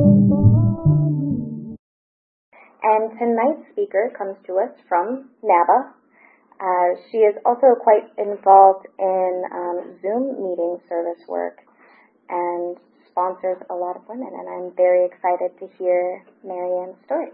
And tonight's speaker comes to us from NABA. She is also quite involved in Zoom meeting service work and sponsors a lot of women, and I'm very excited to hear Marianne's story.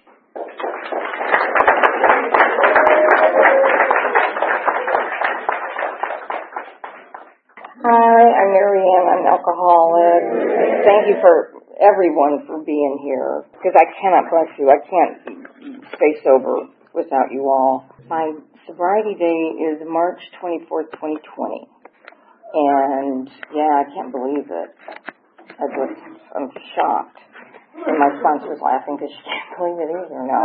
Hi, I'm Marianne. I'm an alcoholic. Thank you for everyone for being here, because I cannot bless you. I can't stay sober without you all. My sobriety date is March 24th, 2020. And, yeah, I can't believe it. I'm shocked. And my sponsor's laughing because she can't believe it either. No,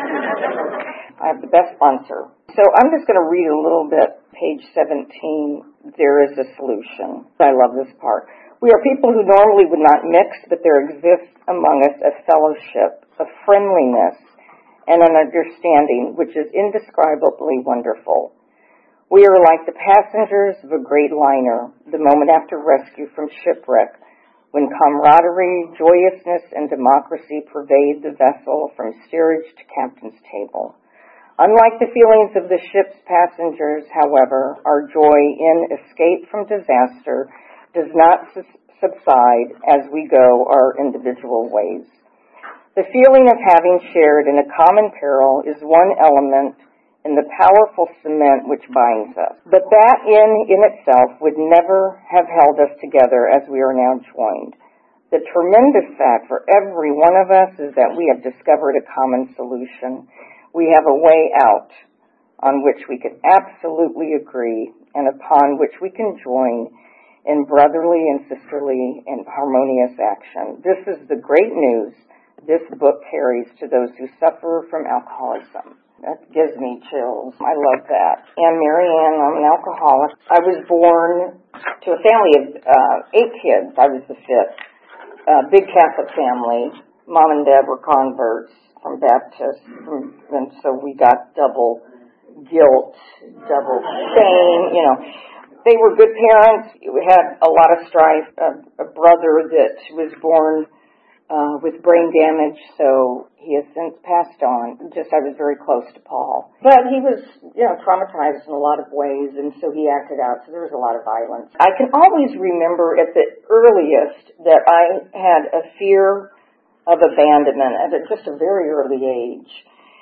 I have the best sponsor. So I'm just going to read a little bit, page 17. There is a solution. I love this part. We are people who normally would not mix, but there exists among us a fellowship, a friendliness, and an understanding which is indescribably wonderful. We are like the passengers of a great liner, the moment after rescue from shipwreck, when camaraderie, joyousness, and democracy pervade the vessel from steerage to captain's table. Unlike the feelings of the ship's passengers, however, our joy in escape from disaster does not subside as we go our individual ways. The feeling of having shared in a common peril is one element in the powerful cement which binds us. But that in itself would never have held us together as we are now joined. The tremendous fact for every one of us is that we have discovered a common solution. We have a way out on which we can absolutely agree and upon which we can join in brotherly and sisterly and harmonious action. This is the great news this book carries to those who suffer from alcoholism. That gives me chills. I love that. I'm Marianne. I'm an alcoholic. I was born to a family of 8 kids. I was the 5th. Big Catholic family. Mom and Dad were converts from Baptist, and so we got double guilt, double shame. You know, they were good parents. We had a lot of strife. A brother that was born with brain damage, so he has since passed on. I was very close to Paul. But he was, traumatized in a lot of ways, and so he acted out, so there was a lot of violence. I can always remember at the earliest that I had a fear of abandonment at just a very early age.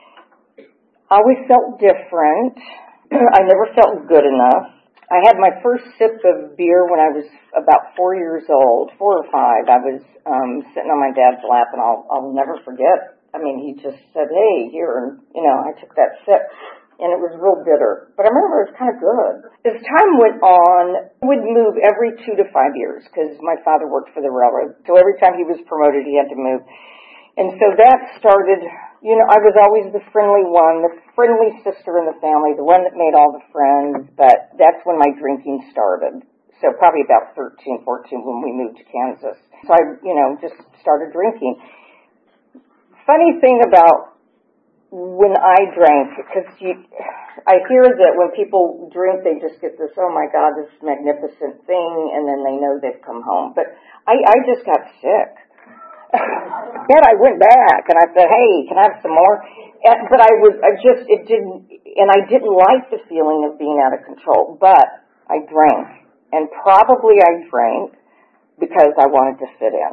I always felt different. I never felt good enough. I had my first sip of beer when I was about 4 years old, 4 or 5. I was sitting on my dad's lap, and I'll never forget. I mean, he just said, "Hey, here," and, I took that sip, and it was real bitter. But I remember it was kind of good. As time went on, I would move every 2 to 5 years because my father worked for the railroad. So every time he was promoted, he had to move. And so that started, I was always the friendly one, the friendly sister in the family, the one that made all the friends, but that's when my drinking started. So probably about 13, 14 when we moved to Kansas. So I, just started drinking. Funny thing about when I drank, because I hear that when people drink, they just get this, oh my God, this magnificent thing, and then they know they've come home. But I just got sick. Then I went back and I said, "Hey, can I have some more?" But I didn't like the feeling of being out of control. But I drank, and probably I drank because I wanted to fit in.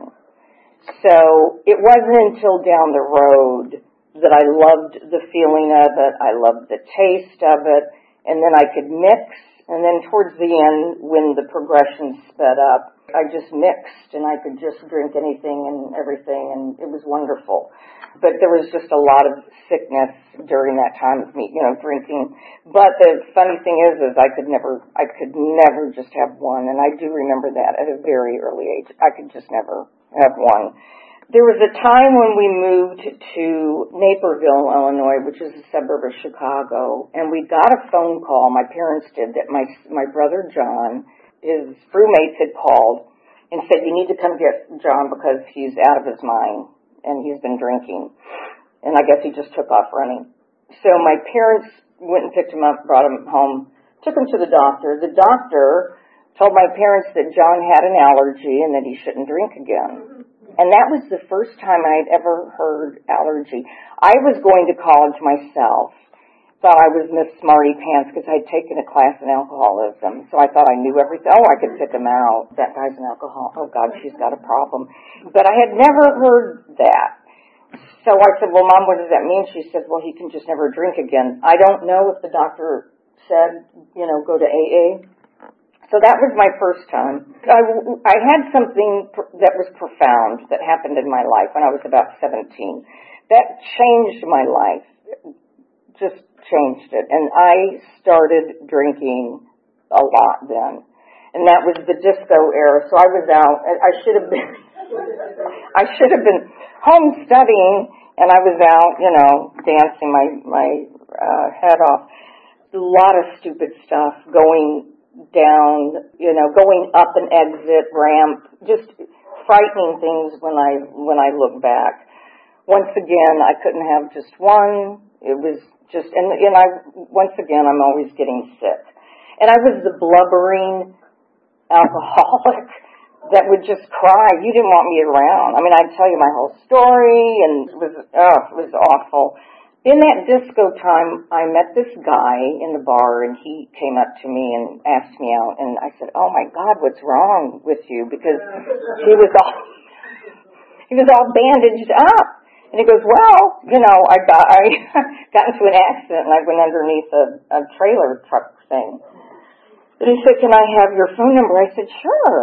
So it wasn't until down the road that I loved the feeling of it. I loved the taste of it, and then I could mix. And then towards the end, when the progression sped up, I just mixed, and I could just drink anything and everything, and it was wonderful. But there was just a lot of sickness during that time of me, drinking. But the funny thing is I could never just have one, and I do remember that at a very early age. I could just never have one. There was a time when we moved to Naperville, Illinois, which is a suburb of Chicago, and we got a phone call, my parents did, that my brother John, his roommates had called and said, "You need to come get John because he's out of his mind and he's been drinking." And I guess he just took off running. So my parents went and picked him up, brought him home, took him to the doctor. The doctor told my parents that John had an allergy and that he shouldn't drink again. And that was the first time I'd ever heard allergy. I was going to college myself. Thought I was Miss Smarty Pants because I'd taken a class in alcoholism. So I thought I knew everything. Oh, I could pick him out. That guy's an alcoholic. Oh, God, she's got a problem. But I had never heard that. So I said, well, Mom, what does that mean? She said, well, he can just never drink again. I don't know if the doctor said, go to AA. So that was my first time. I had something that was profound that happened in my life when I was about 17. That changed my life. Just changed it. And I started drinking a lot then. And that was the disco era. So I was out. I should have been home studying, and I was out, dancing my head off. A lot of stupid stuff going down, going up an exit ramp, just frightening things when I look back. Once again, I couldn't have just one. It was just, once again, I'm always getting sick. And I was the blubbering alcoholic that would just cry. You didn't want me around. I mean, I'd tell you my whole story, and it was awful. In that disco time, I met this guy in the bar, and he came up to me and asked me out, and I said, oh my God, what's wrong with you? Because he was all bandaged up. And he goes, well, I got into an accident, and I went underneath a trailer truck thing. And he said, can I have your phone number? I said, sure.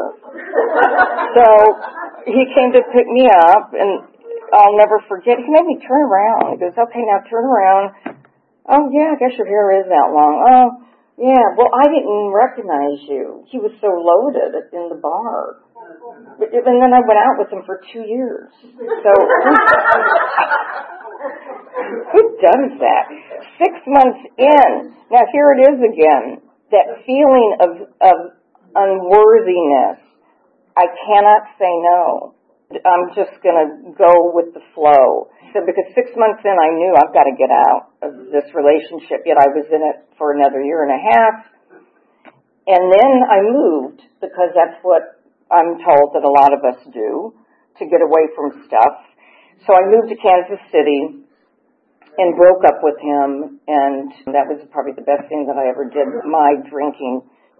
So he came to pick me up, and I'll never forget. He made me turn around. He goes, okay, now turn around. Oh, yeah, I guess your hair is that long. Oh, yeah, well, I didn't recognize you. He was so loaded in the bar. And then I went out with him for 2 years. So who does that? 6 months in. Now, here it is again. That feeling of unworthiness. I cannot say no. I'm just going to go with the flow. So because 6 months in, I knew I've got to get out of this relationship, yet I was in it for another year and a half. And then I moved, because that's what I'm told that a lot of us do, to get away from stuff. So I moved to Kansas City and broke up with him, and that was probably the best thing that I ever did. My drinking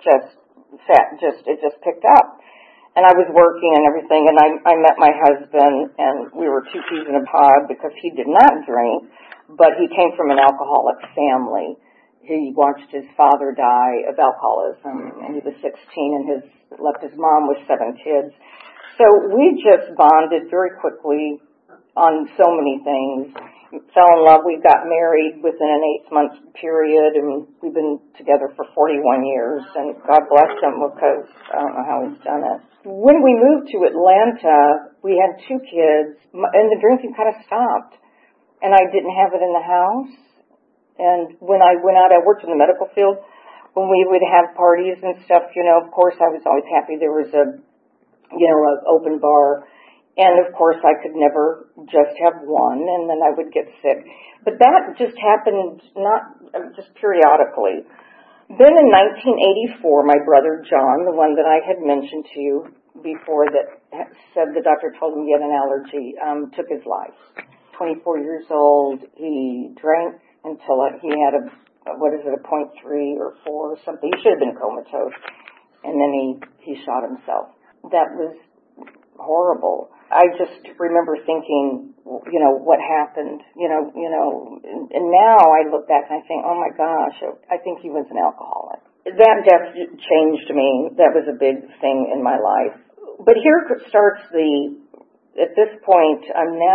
it just picked up. And I was working and everything, and I met my husband, and we were two peas in a pod because he did not drink, but he came from an alcoholic family. He watched his father die of alcoholism, and he was 16 and left his mom with 7 kids. So we just bonded very quickly on so many things. Fell in love. We got married within an 8-month period, and we've been together for 41 years, and God bless him, because I don't know how he's done it. When we moved to Atlanta, we had 2 kids, and the drinking kind of stopped, and I didn't have it in the house. And when I went out, I worked in the medical field. When we would have parties and stuff, of course, I was always happy there was an open bar. And, of course, I could never just have one, and then I would get sick. But that just happened just periodically. Then in 1984, my brother John, the one that I had mentioned to you before that said the doctor told him he had an allergy, took his life. 24 years old, he drank until he had a 0.3 or 4 or something. He should have been comatose. And then he shot himself. That was horrible. I just remember thinking, what happened, and now I look back and I think, oh my gosh, I think he was an alcoholic. That death changed me. That was a big thing in my life. But here starts at this point,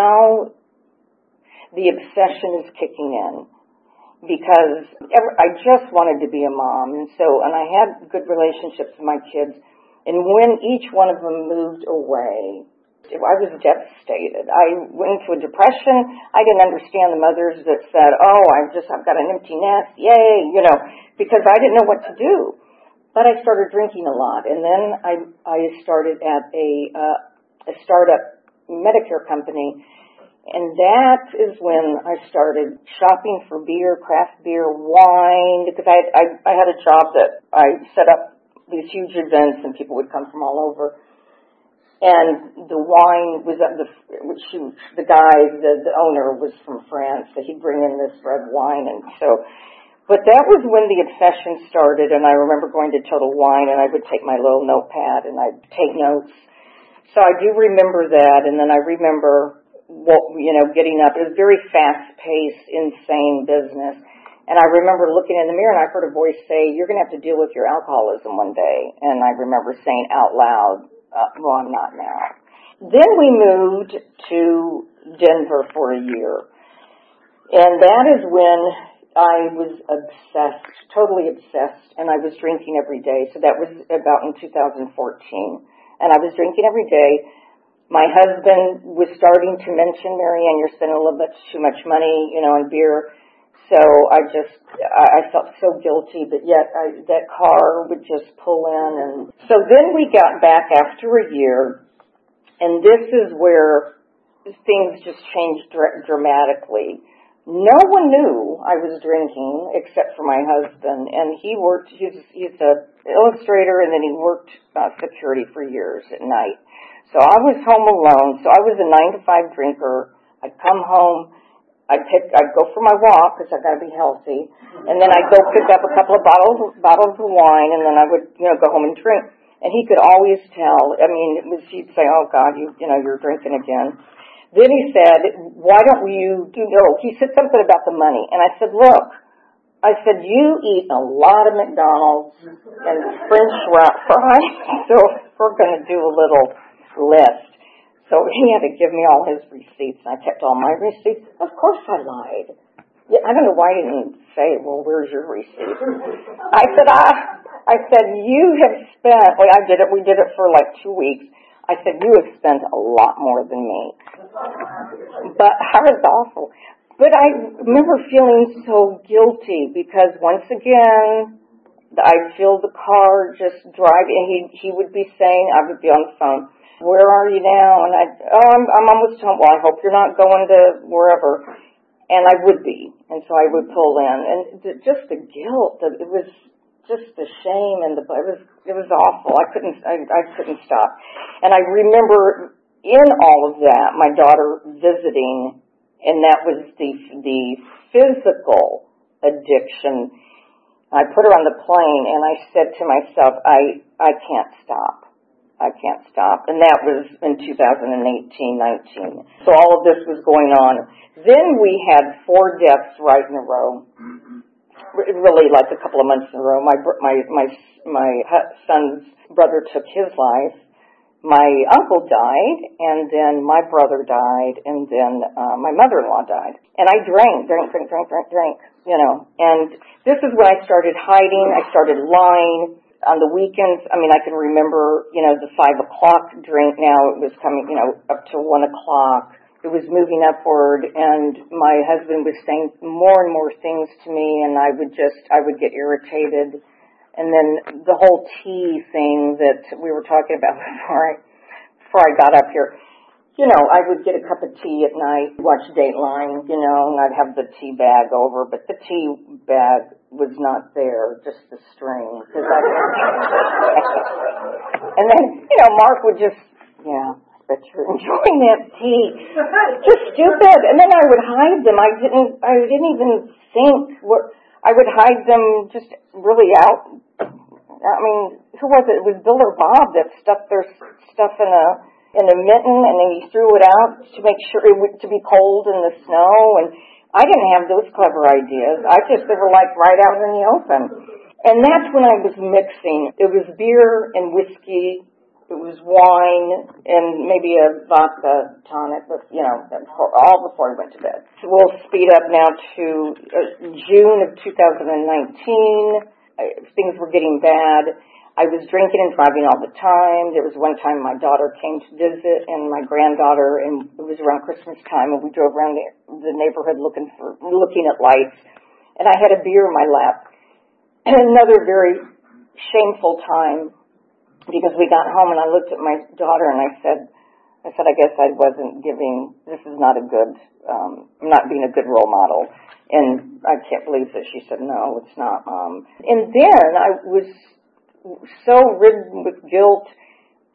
the obsession is kicking in, because I just wanted to be a mom, and I had good relationships with my kids, and when each one of them moved away, I was devastated. I went into a depression. I didn't understand the mothers that said, oh, I've got an empty nest, yay, because I didn't know what to do. But I started drinking a lot, and then I started at a startup Medicare company, and that is when I started shopping for beer, craft beer, wine, because I had a job that I set up these huge events, and people would come from all over. And the wine was the guy, the owner was from France, so he'd bring in this red wine, and so. But that was when the obsession started, and I remember going to Total Wine, and I would take my little notepad and I'd take notes. So I do remember that, and then I remember getting up. It was very fast-paced, insane business. And I remember looking in the mirror, and I heard a voice say, "You're going to have to deal with your alcoholism one day." And I remember saying out loud, "Well, I'm not now." Then we moved to Denver for a year. And that is when I was obsessed, totally obsessed, and I was drinking every day. So that was about in 2014. And I was drinking every day. My husband was starting to mention, "Marianne, you're spending a little bit too much money, on beer." So I felt so guilty, but yet that car would just pull in. And so then we got back after a year, and this is where things just changed dramatically. No one knew I was drinking except for my husband, and he's an illustrator, and then he worked security for years at night. So I was home alone, so I was a 9 to 5 drinker. I'd come home. I'd go for my walk because I've got to be healthy, and then I'd go pick up a couple of bottles of wine, and then I would, go home and drink. And he could always tell. I mean, he'd say, "Oh God, you're drinking again." Then he said, "Why don't you he said something about the money, and I said, "Look," I said, "you eat a lot of McDonald's and French fries, so we're going to do a little list." So he had to give me all his receipts, and I kept all my receipts. Of course I lied. Yeah, I don't know why he didn't say, "Well, where's your receipt?" I said, "You have spent," we did it for like 2 weeks. I said, "You have spent a lot more than me." But I was awful. But I remember feeling so guilty because once again, I'd feel the car just drive, and he would be saying, I would be on the phone, "Where are you now?" And I'm almost home. "Well, I hope you're not going to wherever." And I would be. And so I would pull in. And just the guilt, it was just the shame, and it was awful. I couldn't stop. And I remember in all of that, my daughter visiting, and that was the physical addiction. I put her on the plane, and I said to myself, I can't stop. I can't stop. And that was in 2018-19. So all of this was going on. Then we had 4 deaths right in a row. Really, like a couple of months in a row. My son's brother took his life. My uncle died, and then my brother died, and then my mother-in-law died. And I drank. And this is when I started hiding. I started lying. On the weekends, I can remember, the 5 o'clock drink. Now it was coming, up to 1 o'clock. It was moving upward, and my husband was saying more and more things to me, and I would get irritated. And then the whole tea thing that we were talking about before I got up here, I would get a cup of tea at night, watch Dateline, and I'd have the tea bag over, but the tea bag was not there, just the string. And then, Mark would just, "Yeah, I bet you're enjoying that tea." Just stupid. And then I would hide them. I didn't even think I would hide them just really out. Who was it? It was Bill or Bob that stuck their stuff in a mitten, and then he threw it out to make sure to be cold in the snow. And I didn't have those clever ideas. They were like right out in the open. And that's when I was mixing. It was beer and whiskey. It was wine and maybe a vodka tonic, but, all before I went to bed. So we'll speed up now to June of 2019. Things were getting bad. I was drinking and driving all the time. There was one time my daughter came to visit, and my granddaughter, and it was around Christmas time, and we drove around the neighborhood looking at lights. And I had a beer in my lap. And another very shameful time, because we got home and I looked at my daughter and I said, I guess I wasn't this is not a good, I'm not being a good role model. And I can't believe that she said, "No, it's not, Mom." And then I was so ridden with guilt,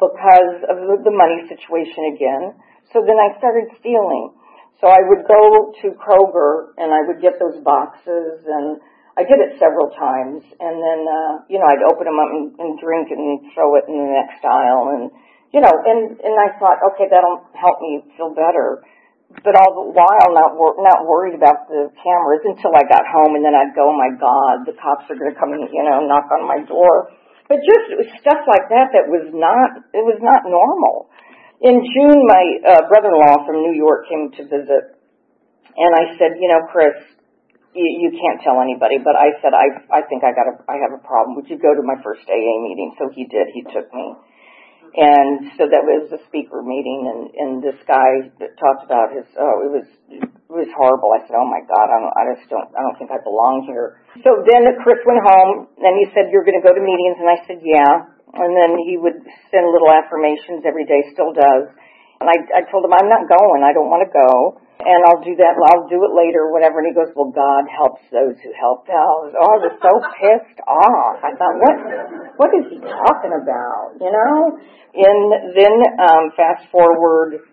because of the money situation again. So then I started stealing. So I would go to Kroger and I would get those boxes, and I did it several times. And then, I'd open them up and drink and throw it in the next aisle. And, and I thought, okay, that'll help me feel better. But all the while not worried about the cameras until I got home, and then I'd go, oh my God, the cops are going to come and, knock on my door. But just stuff like that was not normal. In June, my brother-in-law from New York came to visit, and I said, Chris, you can't tell anybody, but I said, I think I have a problem. Would you go to my first AA meeting? So he did. He took me. And so that was a speaker meeting, and this guy that talked about it was horrible. I said, oh my God, I don't think I belong here. So then Chris went home, and he said, you're going to go to meetings, and I said, yeah. And then he would send little affirmations every day, still does. And I told him, I'm not going, I don't want to go, and I'll do that, I'll do it later, whatever. And he goes, well, God helps those who help out. I was so pissed off. I thought, what is he talking about, And then, fast forward,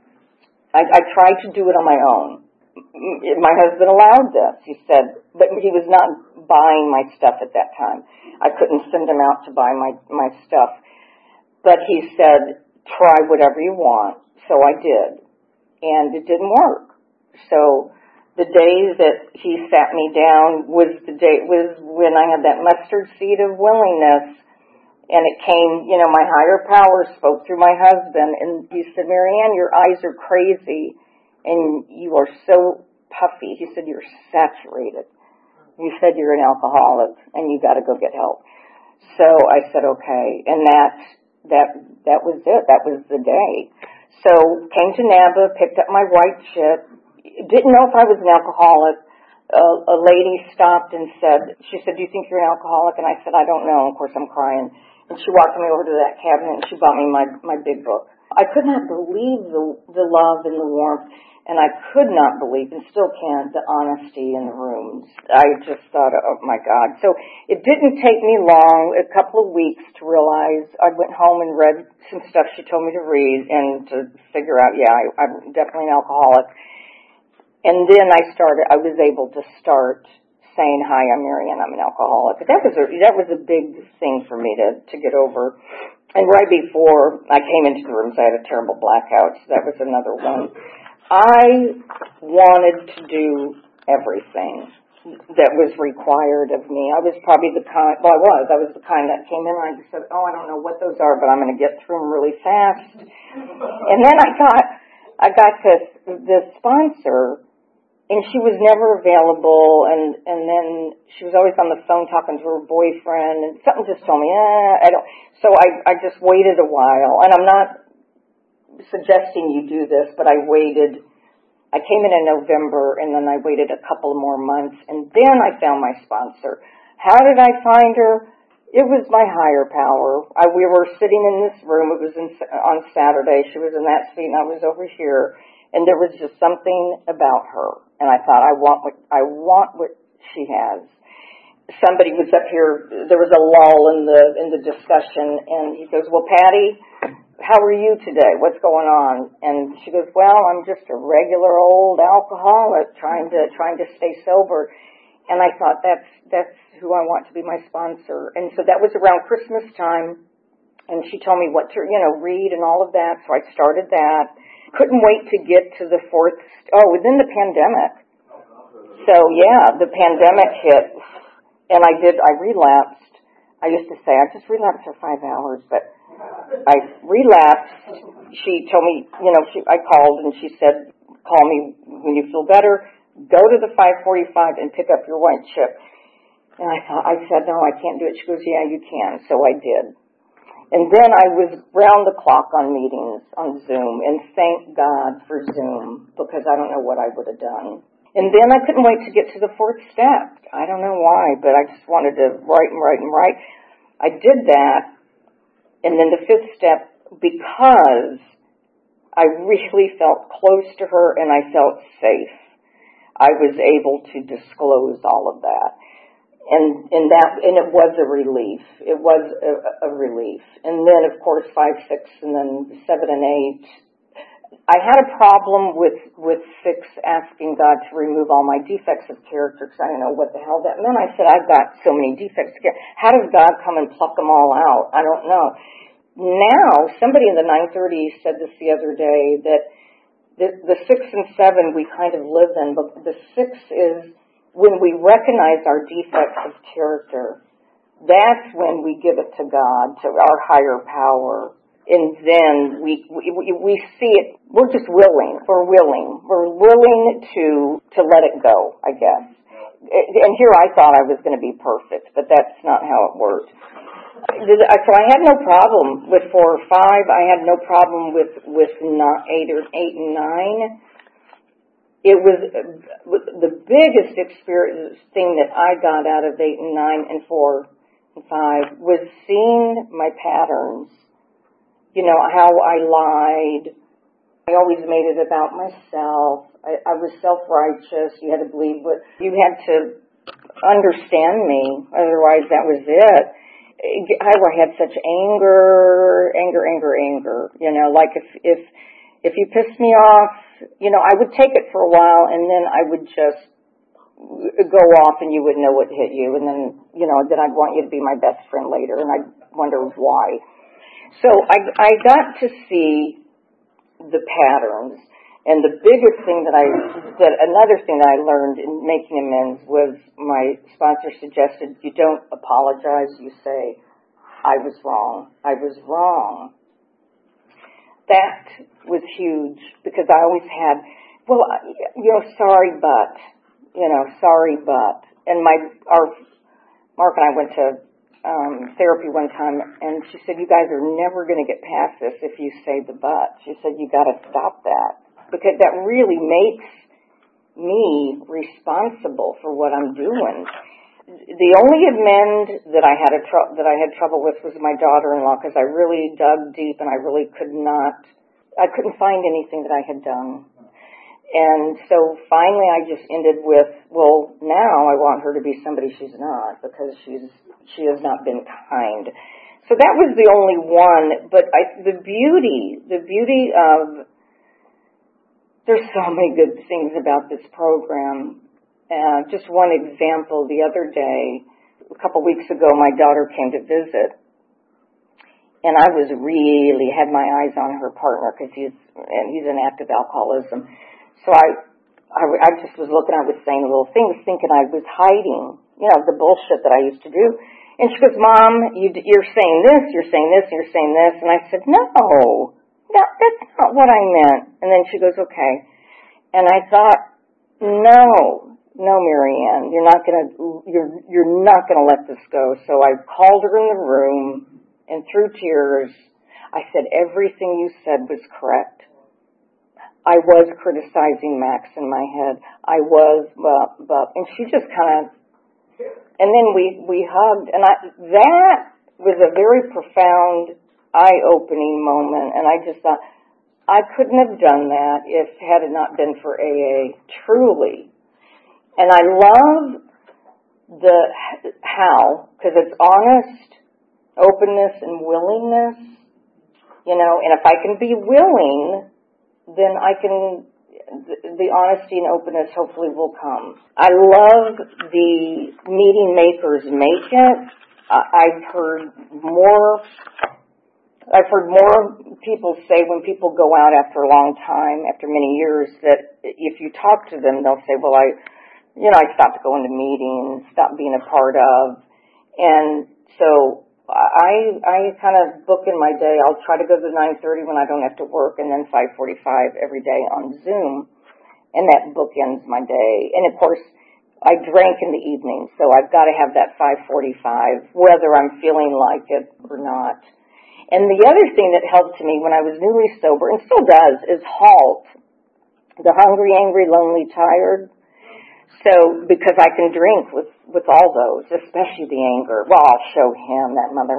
I tried to do it on my own. My husband allowed this, he said, but he was not buying my stuff at that time. I couldn't send him out to buy my stuff. But he said, try whatever you want. So I did. And it didn't work. So the day that he sat me down was when I had that mustard seed of willingness. And it came, my higher power spoke through my husband. And he said, Marianne, your eyes are crazy. And you are so puffy. He said, you're saturated. You said you're an alcoholic and you got to go get help. So I said, okay. And that was it. That was the day. So came to NABA, picked up my white chip. Didn't know if I was an alcoholic. A lady stopped and she said, do you think you're an alcoholic? And I said, I don't know. Of course, I'm crying. And she walked me over to that cabinet and she bought me my big book. I could not believe the love and the warmth. And I could not believe, and still can't, the honesty in the rooms. I just thought, oh my God. So it didn't take me long, a couple of weeks, to realize. I went home and read some stuff she told me to read and to figure out, I'm definitely an alcoholic. And then I was able to start saying, hi, I'm Marianne, I'm an alcoholic. That was a big thing for me to get over. And right before I came into the rooms, I had a terrible blackout, so that was another one. I wanted to do everything that was required of me. I was probably the kind that came in and I just said, I don't know what those are, but I'm going to get through them really fast. And then I got this sponsor, and she was never available, and then she was always on the phone talking to her boyfriend, and something just told me, I don't. So I just waited a while, and I'm not suggesting you do this, but I waited. I came in November, and then I waited a couple more months, and then I found my sponsor. How did I find her? It was my higher power. We were sitting in this room. It was on Saturday. She was in that seat, and I was over here, and there was just something about her, and I thought, I want what she has. Somebody was up here. There was a lull in the discussion, and he goes, well, Patty, how are you today? What's going on? And she goes, well, I'm just a regular old alcoholic trying to stay sober. And I thought, that's who I want to be my sponsor. And so that was around Christmas time. And she told me what to, read and all of that. So I started that. Couldn't wait to get to the within the pandemic. So yeah, the pandemic hit. And I relapsed. I used to say, I just relapsed for 5 hours, but I relapsed. She told me, I called and she said, call me when you feel better. Go to the 545 and pick up your white chip. And I said, no, I can't do it. She goes, yeah, you can. So I did. And then I was round the clock on meetings on Zoom, and thank God for Zoom, because I don't know what I would have done. And then I couldn't wait to get to the fourth step. I don't know why, but I just wanted to write and write and write. I did that. And then the fifth step, because I really felt close to her and I felt safe, I was able to disclose all of that. And it was a relief. It was a relief. And then, of course, 5, 6, and then 7 and 8. I had a problem with 6 asking God to remove all my defects of character because I didn't know what the hell that meant. I said, I've got so many defects. How does God come and pluck them all out? I don't know. Now, somebody in the 930 said this the other day, that the 6 and 7 we kind of live in, but the 6 is when we recognize our defects of character. That's when we give it to God, to our higher power. And then we see it, we're just willing. We're willing to let it go, I guess. And here I thought I was going to be perfect, but that's not how it worked. So I had no problem with 4 or 5. I had no problem with 8 and 9. It was the biggest experience thing that I got out of 8 and 9 and 4 and 5 was seeing my patterns. You know, how I lied. I always made it about myself. I was self-righteous. You had to believe what you had to understand me. Otherwise, that was it. I had such anger. You know, like if you pissed me off, you know, I would take it for a while, and then I would just go off, and you wouldn't know what hit you, and then, you know, then I'd want you to be my best friend later, and I'd wonder why. So I got to see the patterns, and the biggest thing another thing that I learned in making amends was my sponsor suggested you don't apologize, you say, I was wrong. That was huge because I always had, sorry, but. And Mark and I went to therapy one time, and she said, you guys are never going to get past this if you say the but. She said, you got to stop that because that really makes me responsible for what I'm doing. The only amend that I had trouble with was my daughter-in-law because I really dug deep and I couldn't find anything that I had done. And so finally I just ended with, well, now I want her to be somebody she's not because she has not been kind. So that was the only one, but the beauty of, there's so many good things about this program. Just one example, the other day, a couple weeks ago, my daughter came to visit, and I was really had my eyes on her partner because he's in active alcoholism. So I just was looking, I was saying little things, thinking I was hiding, you know, the bullshit that I used to do. And she goes, Mom, you're saying this, you're saying this, you're saying this. And I said, no, that's not what I meant. And then she goes, okay. And I thought, no, Marianne, you're not gonna let this go. So I called her in the room, and through tears, I said, everything you said was correct. I was criticizing Max in my head. I was, and she just kind of, and then we hugged, and that was a very profound, eye-opening moment, and I just thought, I couldn't have done that had it not been for AA, truly. And I love how, because it's honest, openness, and willingness, you know, and if I can be willing, then the honesty and openness hopefully will come. I love the meeting makers make it. I've heard more people say when people go out after a long time, after many years, that if you talk to them, they'll say, well, I stopped going to meetings, stopped being a part of. And so I kind of book in my day. I'll try to go to 9:30 when I don't have to work, and then 5:45 every day on Zoom, and that bookends my day. And of course, I drank in the evening, so I've got to have that 5:45, whether I'm feeling like it or not. And the other thing that helped me when I was newly sober, and still does, is HALT, the hungry, angry, lonely, tired. So, because I can drink with all those, especially the anger. Well, I'll show him, that mother,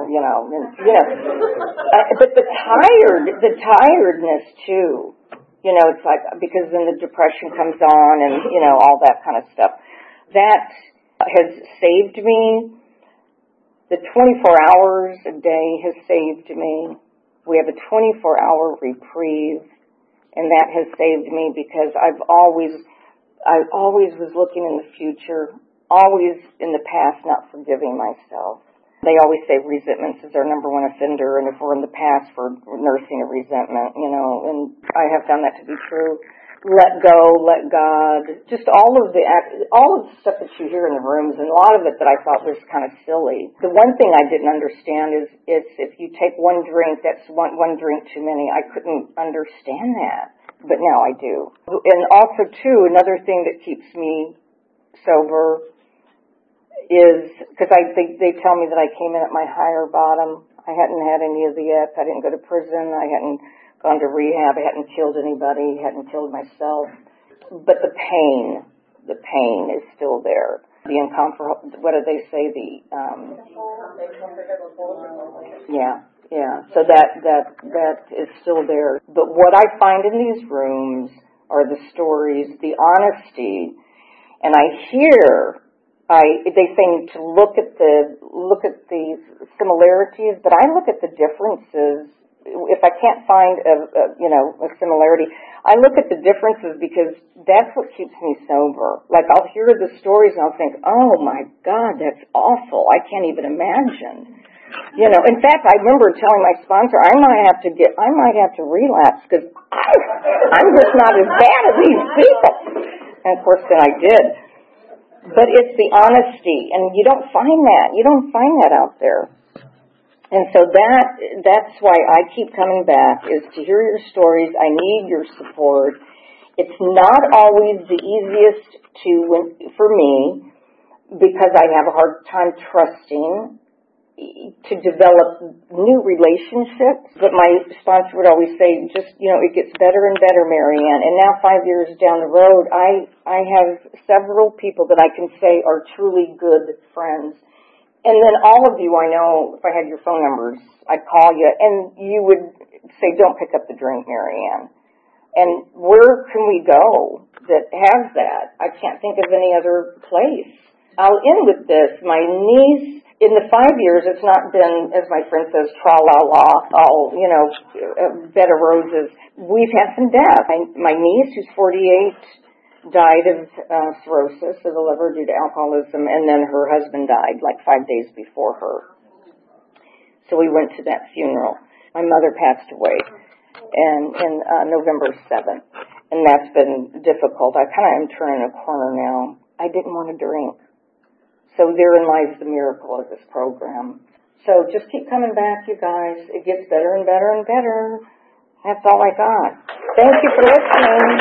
but the tiredness too, it's like, because then the depression comes on and, all that kind of stuff. That has saved me. The 24 hours a day has saved me. We have a 24-hour reprieve, and that has saved me because I always was looking in the future, always in the past, not forgiving myself. They always say resentment is our number one offender, and if we're in the past, we're nursing a resentment, and I have found that to be true. Let go, let God, just all of the stuff that you hear in the rooms, and a lot of it that I thought was kind of silly. The one thing I didn't understand is if you take one drink, that's one drink too many. I couldn't understand that, but now I do. And also, too, another thing that keeps me sober is, because they tell me that I came in at my higher bottom. I hadn't had any of the yet. I didn't go to prison. I hadn't gone to rehab. I hadn't killed anybody. Hadn't killed myself. But the pain is still there. The incomparable, what do they say? Yeah. So that is still there. But what I find in these rooms are the stories, the honesty, and I hear. They say to look at the similarities, but I look at the differences. If I can't find a similarity, I look at the differences because that's what keeps me sober. Like I'll hear the stories and I'll think, oh my God, that's awful. I can't even imagine. In fact, I remember telling my sponsor, I might have to relapse because I'm just not as bad as these people. And of course, then I did. But it's the honesty, and you don't find that. You don't find that out there. And so that's why I keep coming back, is to hear your stories. I need your support. It's not always the easiest for me, because I have a hard time trusting to develop new relationships. But my sponsor would always say, just, it gets better and better, Marianne. And now 5 years down the road, I have several people that I can say are truly good friends. And then all of you, I know, if I had your phone numbers, I'd call you, and you would say, don't pick up the drink, Marianne. And where can we go that has that? I can't think of any other place. I'll end with this. My niece, in the 5 years, it's not been, as my friend says, tra-la-la, all, bed of roses. We've had some death. My niece, who's 48, died of cirrhosis of the liver due to alcoholism, and then her husband died like 5 days before her. So we went to that funeral. My mother passed away in November 7th, and that's been difficult. I kind of am turning a corner now. I didn't want to drink. So therein lies the miracle of this program. So just keep coming back, you guys. It gets better and better and better. That's all I got. Thank you for listening.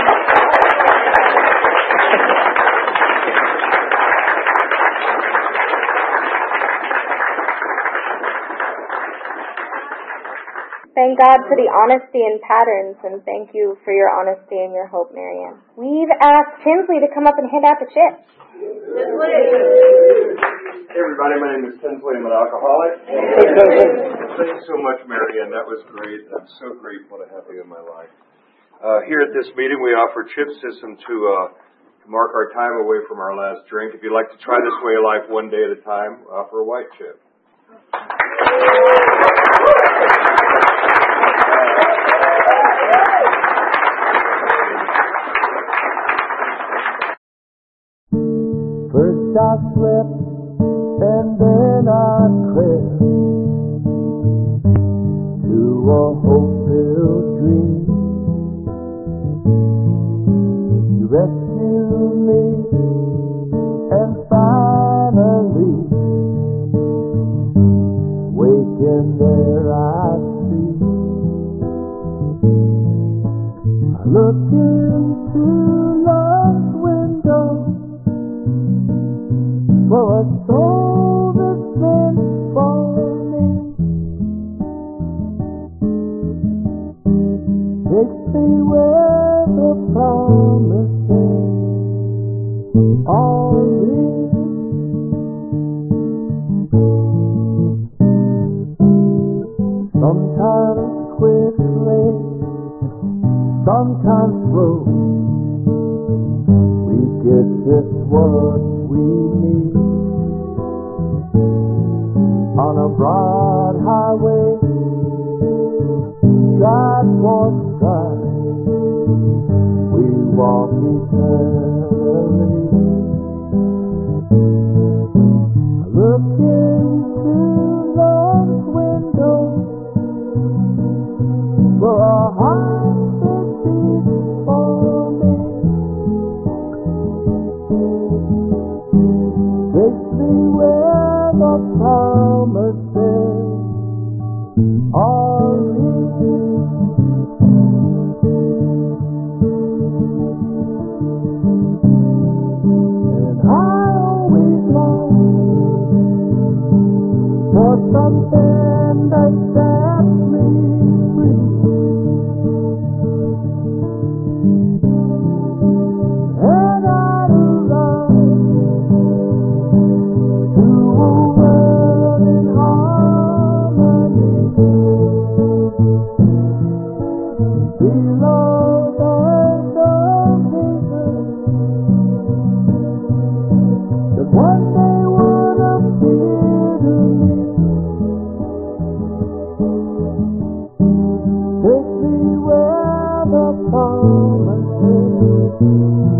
Thank God for the honesty and patterns, and thank you for your honesty and your hope, Marianne. We've asked Tinsley to come up and hand out the chips. Hey everybody, my name is Tinsley. I'm an alcoholic. Thanks so much, Marianne. That was great. I'm so grateful to have you in my life. Here at this meeting, we offer chip system to mark our time away from our last drink. If you'd like to try this way of life one day at a time, offer a white chip. First I slept and then I crept to a hope-filled dream. You rescued me, and finally, waking there I see. I look into love's window for a soul that's meant for me. Takes me where the promises all live. Sometimes quickly, sometimes slow, we get just what we meet on a broad highway, God walks by, we walk eternally. I look into love's window for a heart that beats for me. Takes me where the promises are real. And I always long for something that sets me free. And I'd love to a world in harmony, below there's a vision that one day would appear to me. Take me where the promises